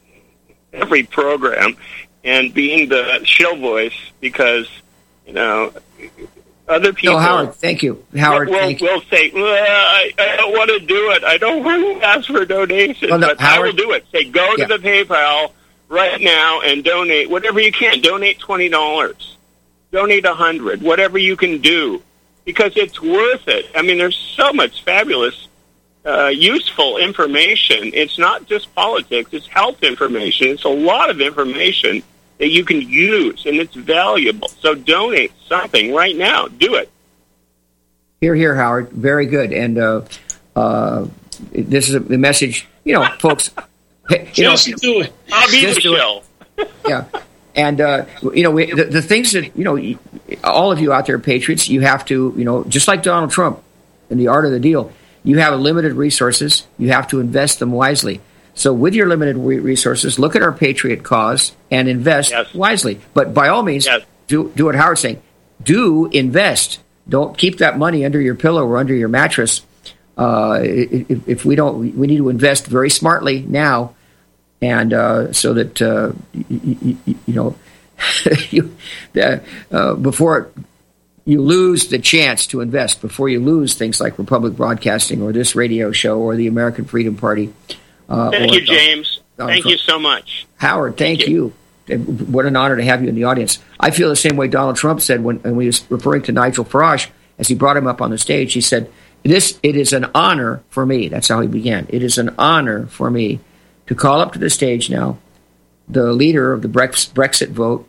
Speaker 20: every program and being the shill voice, because, you know, other people...
Speaker 2: No, Howard, thank you. Howard,
Speaker 20: will,
Speaker 2: thank
Speaker 20: will
Speaker 2: you.
Speaker 20: say, well, I, I don't want to do it. I don't want to ask for donations.
Speaker 2: Well, no,
Speaker 20: but
Speaker 2: Howard,
Speaker 20: I will do it. Say, go
Speaker 2: yeah.
Speaker 20: to the PayPal right now and donate whatever you can. Donate twenty dollars. Donate one hundred dollars. Whatever you can do. Because it's worth it. I mean, there's so much fabulous, uh, useful information. It's not just politics. It's health information. It's a lot of information that you can use, and it's valuable. So donate something right now. Do it.
Speaker 2: Here, here, Howard. Very good. And uh, uh, this is a, the message, you know, folks. You
Speaker 3: just
Speaker 2: know,
Speaker 3: do it.
Speaker 20: I'll be the
Speaker 2: do
Speaker 20: show.
Speaker 2: Yeah. And, uh, you know, we, the, the things that, you know, all of you out there, patriots, you have to, you know, just like Donald Trump in the art of the deal, you have limited resources. You have to invest them wisely. So with your limited re- resources, look at our patriot cause and invest
Speaker 20: yes.
Speaker 2: wisely. But by all means,
Speaker 20: yes.
Speaker 2: do, do what Howard's saying. Do invest. Don't keep that money under your pillow or under your mattress. Uh, if, if we don't, we need to invest very smartly now. And uh, so that, uh, you, you, you know, you, uh, before you lose the chance to invest, before you lose things like Republic Broadcasting or this radio show or the American Freedom Party. Uh,
Speaker 20: thank
Speaker 2: or,
Speaker 20: you, James.
Speaker 2: Uh,
Speaker 20: thank you so much.
Speaker 2: Howard, thank, thank you. you. What an honor to have you in the audience. I feel the same way Donald Trump said when, when he was referring to Nigel Farage as he brought him up on the stage. He said, "This it is an honor for me." That's how he began. It is an honor for me to call up to the stage now the leader of the Brexit vote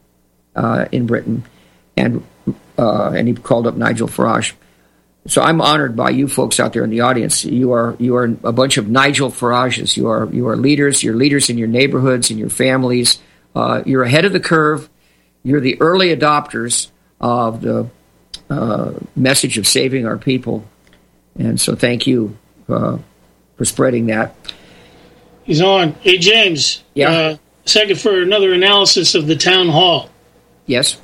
Speaker 2: uh, in Britain, and uh, and he called up Nigel Farage. So I'm honored by you folks out there in the audience. You are you are a bunch of Nigel Farages. You are you are leaders. You're leaders in your neighborhoods, in your families. Uh, you're ahead of the curve. You're the early adopters of the uh, message of saving our people, and so thank you uh, for spreading that.
Speaker 3: He's on. Hey, James.
Speaker 2: Yeah.
Speaker 3: Uh, second for another analysis of the town hall.
Speaker 2: Yes.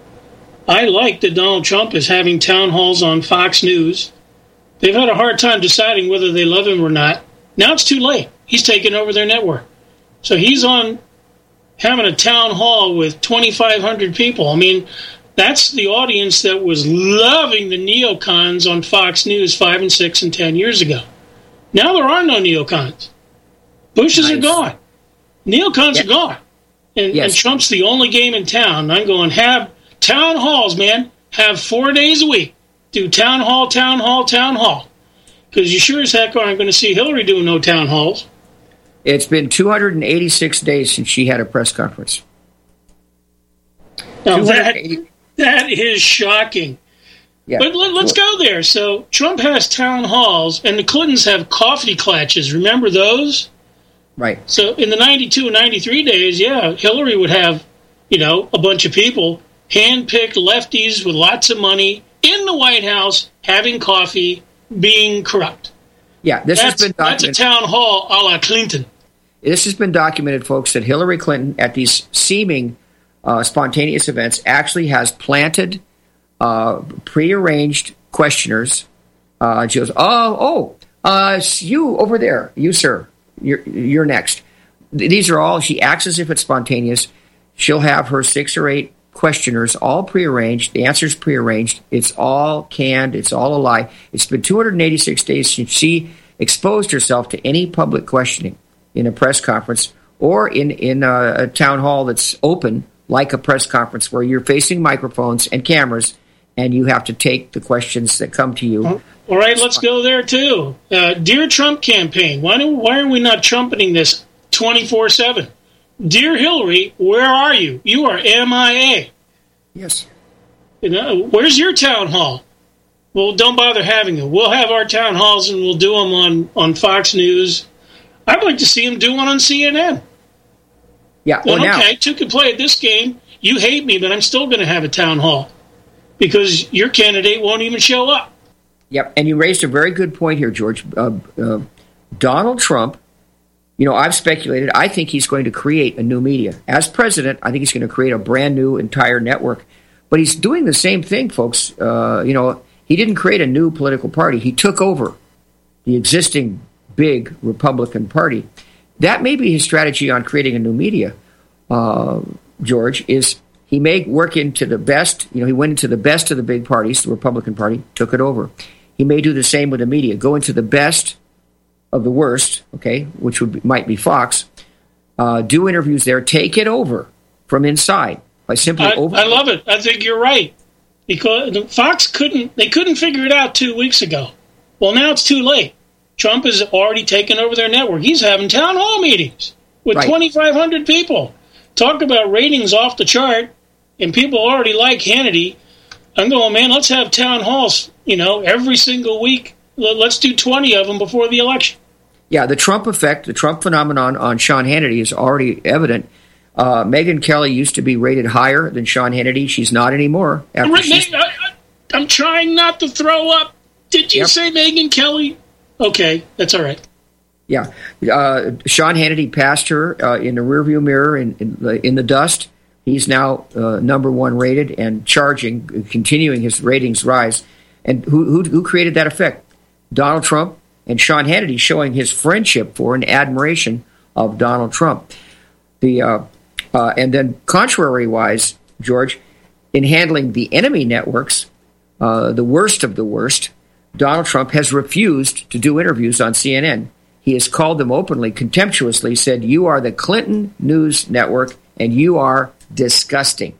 Speaker 3: I like that Donald Trump is having town halls on Fox News. They've had a hard time deciding whether they love him or not. Now it's too late. He's taken over their network. So he's on having a town hall with twenty-five hundred people. I mean, that's the audience that was loving the neocons on Fox News five and six and ten years ago. Now there are no neocons. Bushes nice. are gone. Neocons yep. are gone. And, yes. and Trump's the only game in town. I'm going, have town halls, man. Have four days a week. Do town hall, town hall, town hall. Because you sure as heck aren't going to see Hillary doing no town halls.
Speaker 2: It's been two hundred eighty-six days since she had a press conference.
Speaker 3: Now that, that is shocking.
Speaker 2: Yeah.
Speaker 3: But let, let's go there. So Trump has town halls, and the Clintons have coffee klatches. Remember those?
Speaker 2: Right.
Speaker 3: So in the ninety-two and ninety-three days, yeah, Hillary would have, you know, a bunch of people, hand-picked lefties with lots of money in the White House having coffee being corrupt.
Speaker 2: Yeah, this
Speaker 3: that's,
Speaker 2: has been documented.
Speaker 3: That's a town hall a la Clinton.
Speaker 2: This has been documented, folks, that Hillary Clinton, at these seeming uh, spontaneous events, actually has planted uh, prearranged questioners. Uh, she goes, oh, oh, uh, it's you over there, you, sir, you're, you're next. These are all, she acts as if it's spontaneous. She'll have her six or eight questioners, all prearranged. The answer's prearranged. It's all canned. It's all a lie. It's been two hundred eighty-six days since she exposed herself to any public questioning in a press conference or in, in a, a town hall that's open, like a press conference, where you're facing microphones and cameras, and you have to take the questions that come to you.
Speaker 3: All right, let's go there, too. Uh, Dear Trump campaign, why, do, why are we not trumpeting this twenty-four seven? Dear Hillary, where are you? You are M I A.
Speaker 2: Yes.
Speaker 3: You know, where's your town hall? Well, don't bother having it. We'll have our town halls and we'll do them on, on Fox News. I'd like to see him do one on C N N.
Speaker 2: Yeah.
Speaker 3: Well,
Speaker 2: well,
Speaker 3: okay,
Speaker 2: now,
Speaker 3: two can play at this game. You hate me, but I'm still going to have a town hall because your candidate won't even show up.
Speaker 2: Yep. And you raised a very good point here, George. Uh, uh, Donald Trump, you know, I've speculated, I think he's going to create a new media. As president, I think he's going to create a brand new entire network. But he's doing the same thing, folks. Uh, you know, he didn't create a new political party. He took over the existing big Republican Party. That may be his strategy on creating a new media, uh, George, is he may work into the best, you know, he went into the best of the big parties, the Republican Party, took it over. He may do the same with the media, go into the best of the worst, okay, which would be, might be Fox, uh, do interviews there, take it over from inside by simply
Speaker 3: I,
Speaker 2: over.
Speaker 3: I love it. I think you're right. Because Fox couldn't, they couldn't figure it out two weeks ago. Well, now it's too late. Trump has already taken over their network. He's having town hall meetings with right. twenty-five hundred people. Talk about ratings off the chart, and people already like Hannity. I'm going, man, let's have town halls, you know, every single week. Let's do twenty of them before the election.
Speaker 2: Yeah, the Trump effect, the Trump phenomenon on Sean Hannity is already evident. Uh, Megyn Kelly used to be rated higher than Sean Hannity. She's not anymore. After she's...
Speaker 3: I, I, I'm trying not to throw up. Did you yep. say Megyn Kelly? Okay, that's all right.
Speaker 2: Yeah. Uh, Sean Hannity passed her uh, in the rearview mirror in, in, the, in the dust. He's now uh, number one rated and charging, continuing his ratings rise. And who, who, who created that effect? Donald Trump and Sean Hannity showing his friendship for and admiration of Donald Trump. The uh, uh, and then contrary-wise, George, in handling the enemy networks, uh, the worst of the worst, Donald Trump has refused to do interviews on C N N. He has called them openly, contemptuously, said, you are the Clinton News Network, and you are disgusting.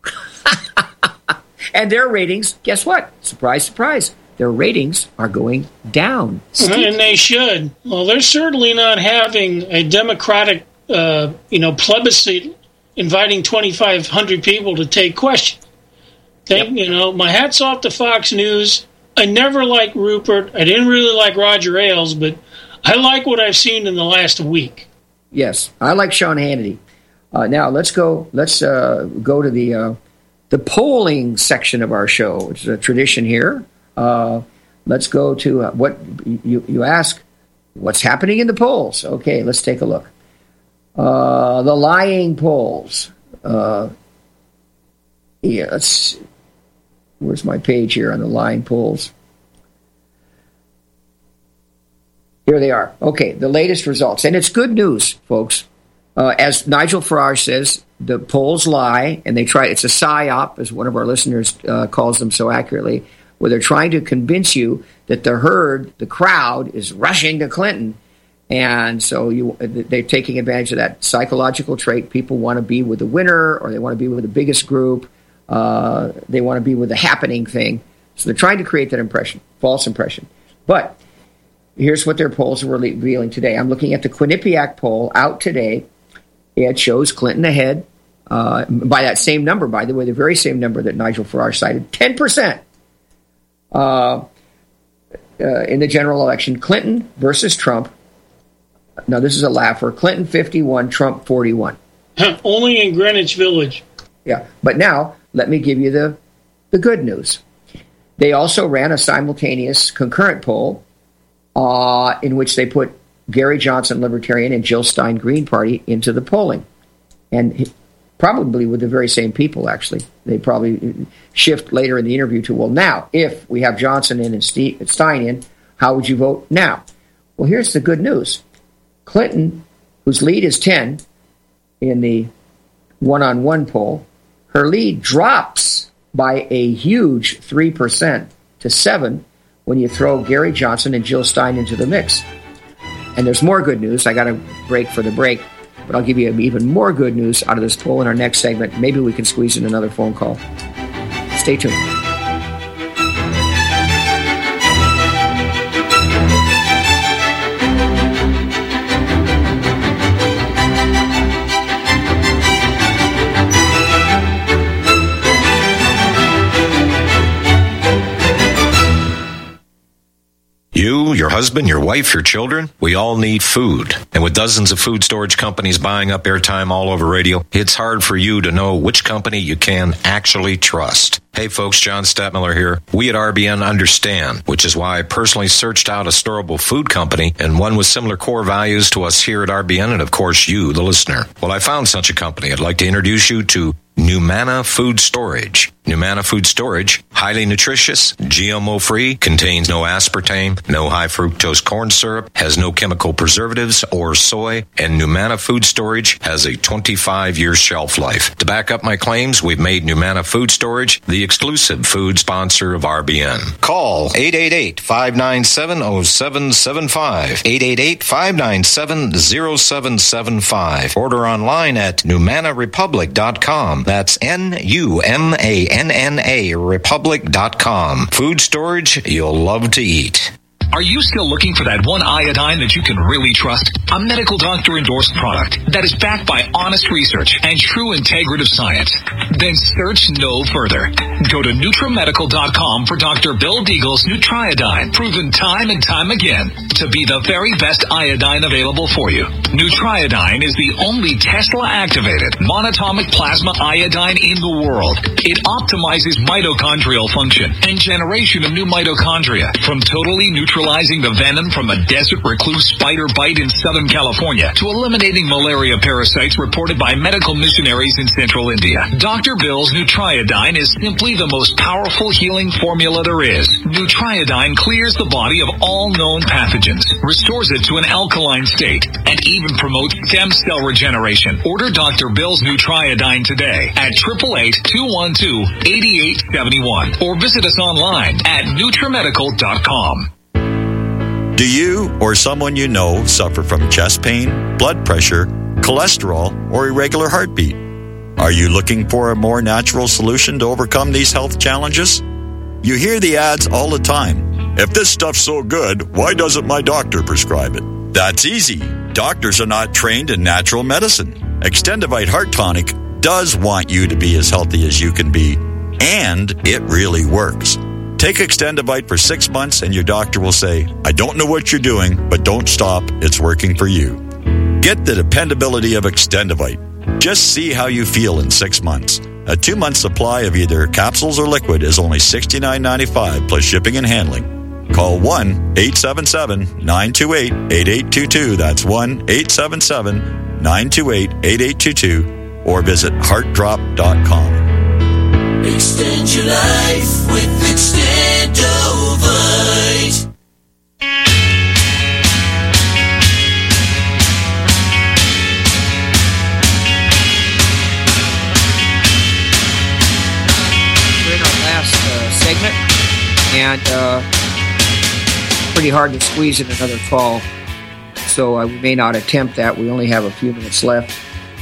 Speaker 2: And their ratings, guess what? Surprise, surprise. Their ratings are going down.
Speaker 3: Steep. And they should. Well, they're certainly not having a democratic, uh, you know, plebiscite inviting twenty-five hundred people to take questions. Thank, yep. You know, my hat's off to Fox News. I never liked Rupert. I didn't really like Roger Ailes, but I like what I've seen in the last week.
Speaker 2: Yes, I like Sean Hannity. Uh, now let's go. Let's uh, go to the uh, the polling section of our show. It's a tradition here. Uh, let's go to uh, what you you ask. What's happening in the polls? Okay, let's take a look. Uh, the lying polls. Uh, yeah, let's. Where's my page here on the lying polls? Here they are. Okay, the latest results. And it's good news, folks. Uh, as Nigel Farage says, the polls lie, and they try, it's a psyop, as one of our listeners uh, calls them so accurately, where they're trying to convince you that the herd, the crowd, is rushing to Clinton. And so you, they're taking advantage of that psychological trait. People want to be with the winner, or they want to be with the biggest group. Uh, they want to be with the happening thing. So they're trying to create that impression, false impression. But here's what their polls are revealing today. I'm looking at the Quinnipiac poll out today. It shows Clinton ahead uh, by that same number, by the way, the very same number that Nigel Farage cited, ten percent uh, uh, in the general election. Clinton versus Trump. Now, this is a laugher. Clinton fifty-one, Trump forty-one.
Speaker 3: Only in Greenwich Village.
Speaker 2: Yeah, but now let me give you the, the good news. They also ran a simultaneous concurrent poll uh, in which they put Gary Johnson, Libertarian, and Jill Stein, Green Party, into the polling. And probably with the very same people, actually. They probably shift later in the interview to, well, now, if we have Johnson in and Stein in, how would you vote now? Well, here's the good news. Clinton, whose lead is ten in the one-on-one poll, her lead drops by a huge three percent to seven when you throw Gary Johnson and Jill Stein into the mix. And there's more good news. I got to break for the break, but I'll give you even more good news out of this poll in our next segment. Maybe we can squeeze in another phone call. Stay tuned.
Speaker 21: You, your husband, your wife, your children, we all need food. And with dozens of food storage companies buying up airtime all over radio, it's hard for you to know which company you can actually trust. Hey folks, John Stadtmiller here. We at R B N understand, which is why I personally searched out a storable food company and one with similar core values to us here at R B N and of course you, the listener. Well, I found such a company. I'd like to introduce you to Numana Food Storage. Numana Food Storage, highly nutritious, G M O-free, contains no aspartame, no high fructose corn syrup, has no chemical preservatives or soy, and Numana Food Storage has a twenty-five year shelf life. To back up my claims, we've made Numana Food Storage the exclusive food sponsor of R B N. Call eight eight eight, five nine seven, zero seven seven five, eight eight eight, five nine seven, zero seven seven five. Order online at numana republic dot com. That's N U M A N N A republic dot com. Food storage you'll love to eat.
Speaker 22: Are you still looking for that one iodine that you can really trust? A medical doctor endorsed product that is backed by honest research and true integrative science? Then search no further. Go to nutramedical dot com for Doctor Bill Deagle's Nutriodine, proven time and time again to be the very best iodine available for you. Nutriodine is the only Tesla-activated monatomic plasma iodine in the world. It optimizes mitochondrial function and generation of new mitochondria from totally neutral neutralizing the venom from a desert recluse spider bite in Southern California to eliminating malaria parasites reported by medical missionaries in central India. Doctor Bill's Nutriodine is simply the most powerful healing formula there is. Nutriodine clears the body of all known pathogens, restores it to an alkaline state, and even promotes stem cell regeneration. Order Doctor Bill's Nutriodine today at eight eight eight, two one two, eight eight seven one or visit us online at nutramedical dot com.
Speaker 15: Do you or someone you know suffer from chest pain, blood pressure, cholesterol, or irregular heartbeat? Are you looking for a more natural solution to overcome these health challenges? You hear the ads all the time. If this stuff's so good, why doesn't my doctor prescribe it? That's easy. Doctors are not trained in natural medicine. Extendivite Heart Tonic does want you to be as healthy as you can be, and it really works. Take Extendivite for six months and your doctor will say, I don't know what you're doing, but don't stop. It's working for you. Get the dependability of Extendivite. Just see how you feel in six months. A two-month supply of either capsules or liquid is only sixty-nine ninety-five plus shipping and handling. Call one eight seven seven, nine two eight, eight eight two two. That's one eight seven seven, nine two eight, eight eight two two or visit heart drop dot com.
Speaker 10: Extend your life with Extendovite.
Speaker 2: We're in our last uh, segment, and uh, pretty hard to squeeze in another call, so uh, we may not attempt that. We only have a few minutes left.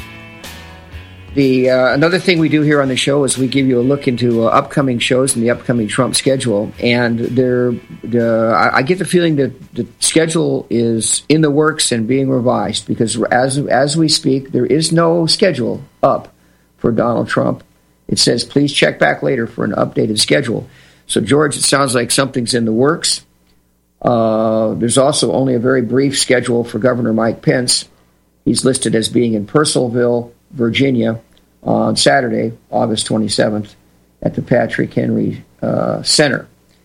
Speaker 2: The uh, another thing we do here on the show is we give you a look into uh, upcoming shows and the upcoming Trump schedule. And there, the, I, I get the feeling that the schedule is in the works and being revised because as as we speak, there is no schedule up for Donald Trump. It says, please check back later for an updated schedule. So, George, it sounds like something's in the works. Uh, there's also only a very brief schedule for Governor Mike Pence. He's listed as being in Purcellville, Virginia, on Saturday, August twenty-seventh, at the Patrick Henry uh, Center.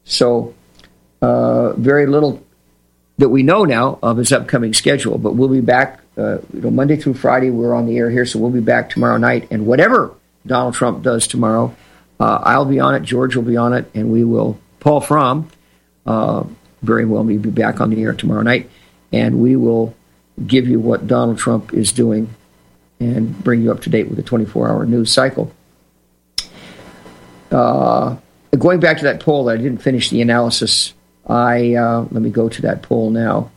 Speaker 2: So uh, very little that we know now of his upcoming schedule. But we'll be back, uh, you know, Monday through Friday. We're on the air here, so we'll be back tomorrow night. And whatever Donald Trump does tomorrow, uh, I'll be on it. George will be on it, and we will. Paul Fromm, uh, very well, may be back on the air tomorrow night, and we will give you what Donald Trump is doing and bring you up to date with the twenty-four hour news cycle. Uh, going back to that poll that I didn't finish the analysis, I uh, let me go to that poll now.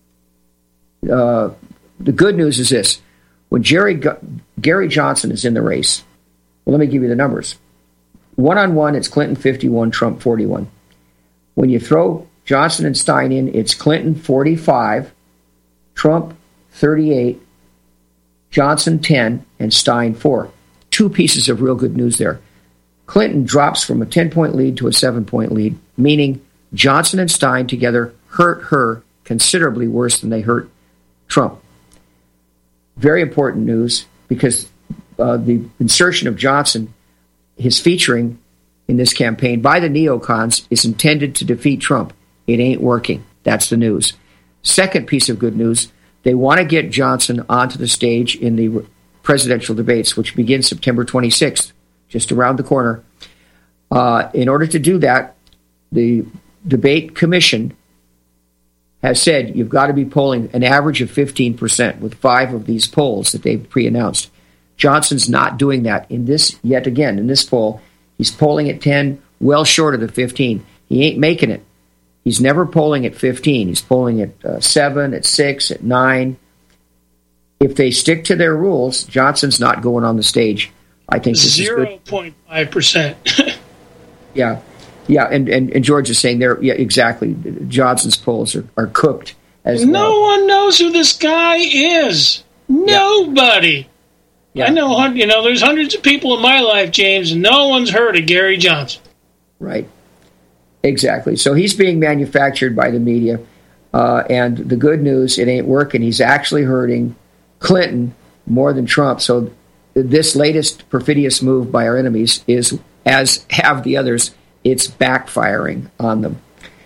Speaker 2: Uh, the good news is this. When Jerry Gary Johnson is in the race, well, let me give you the numbers. One-on-one, it's Clinton fifty-one, Trump forty-one. When you throw Johnson and Stein in, it's Clinton forty-five, Trump thirty-eight, Johnson ten, and Stein four. Two pieces of real good news there. Clinton drops from a ten-point lead to a seven-point lead, meaning Johnson and Stein together hurt her considerably worse than they hurt Trump. Very important news, because uh, the insertion of Johnson, his featuring in this campaign by the neocons, is intended to defeat Trump. It ain't working. That's the news. Second piece of good news, they want to get Johnson onto the stage in the presidential debates, which begin September twenty-sixth, just around the corner. Uh, in order to do that, the debate commission has said you've got to be polling an average of fifteen percent with five of these polls that they've pre-announced. Johnson's not doing that in this, yet again, in this poll. He's polling at ten, well short of the fifteen. He ain't making it. He's never polling at fifteen. He's polling at uh, seven, at six, at nine. If they stick to their rules, Johnson's not going on the stage. I think this
Speaker 3: zero point five percent.
Speaker 2: Yeah. Yeah, and, and, and George is saying there, yeah, exactly. Johnson's polls are, are cooked as
Speaker 3: no
Speaker 2: well.
Speaker 3: one knows who this guy is. Nobody.
Speaker 2: Yeah.
Speaker 3: I know, you know, there's hundreds of people in my life, James, and no one's heard of Gary Johnson.
Speaker 2: Right. Exactly. So he's being manufactured by the media. Uh, and the good news, it ain't working. He's actually hurting Clinton more than Trump. So this latest perfidious move by our enemies is, as have the others, it's backfiring on them.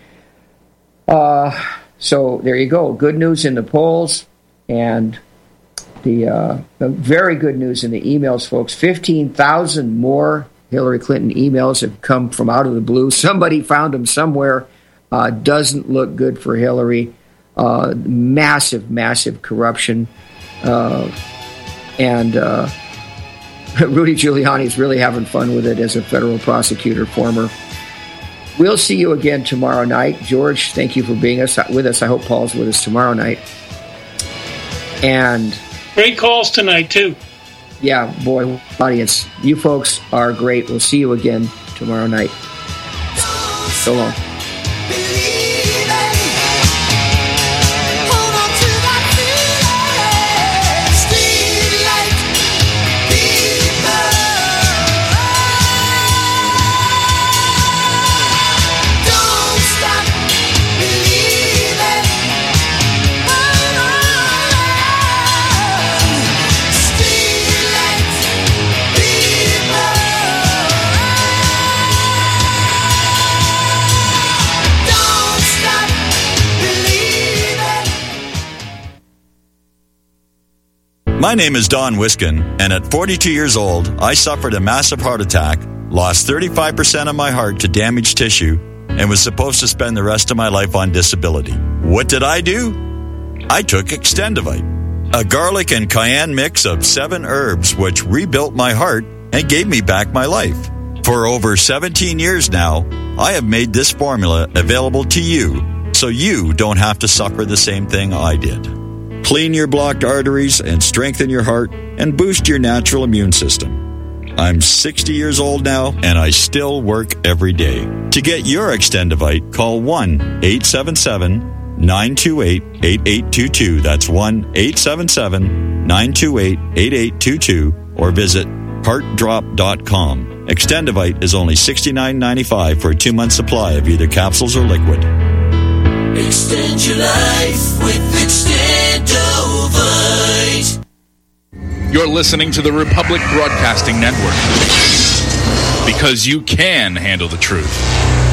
Speaker 2: Uh, so there you go. Good news in the polls, and the, uh, the very good news in the emails, folks. fifteen thousand more Hillary Clinton emails have come from out of the blue. Somebody found them somewhere. Uh, doesn't look good for Hillary. Uh, massive, massive corruption. Uh, and uh, Rudy Giuliani is really having fun with it as a federal prosecutor, former. We'll see you again tomorrow night. George, thank you for being us, with us. I hope Paul's with us tomorrow night. And
Speaker 3: great calls tonight, too.
Speaker 2: Yeah, boy, audience. You folks are great. We'll see you again tomorrow night. So long.
Speaker 15: My name is Don Wiskin, and at forty-two years old, I suffered a massive heart attack, lost thirty-five percent of my heart to damaged tissue, and was supposed to spend the rest of my life on disability. What did I do? I took Extendivite, a garlic and cayenne mix of seven herbs which rebuilt my heart and gave me back my life. For over seventeen years now, I have made this formula available to you, so you don't have to suffer the same thing I did. Clean your blocked arteries and strengthen your heart and boost your natural immune system. I'm sixty years old now, and I still work every day. To get your Extendivite, call one eight seven seven, nine two eight, eight eight two two. That's one eight seven seven, nine two eight, eight eight two two, or visit heart drop dot com. Extendivite is only sixty-nine ninety-five for a two-month supply of either capsules or liquid.
Speaker 10: Extend your life with Extendovite.
Speaker 1: You're listening to the Republic Broadcasting Network, because you can handle the truth.